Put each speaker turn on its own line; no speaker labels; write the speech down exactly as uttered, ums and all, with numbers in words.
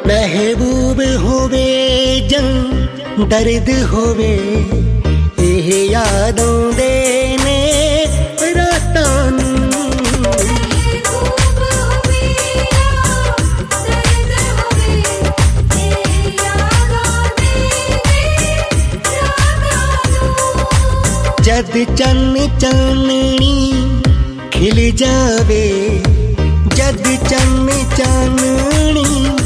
महबूब होवे जं दर्द होवे ਇਹ यादों दे ने रातां जद चन्न चाननी खिल जावे जद चन्न चाननी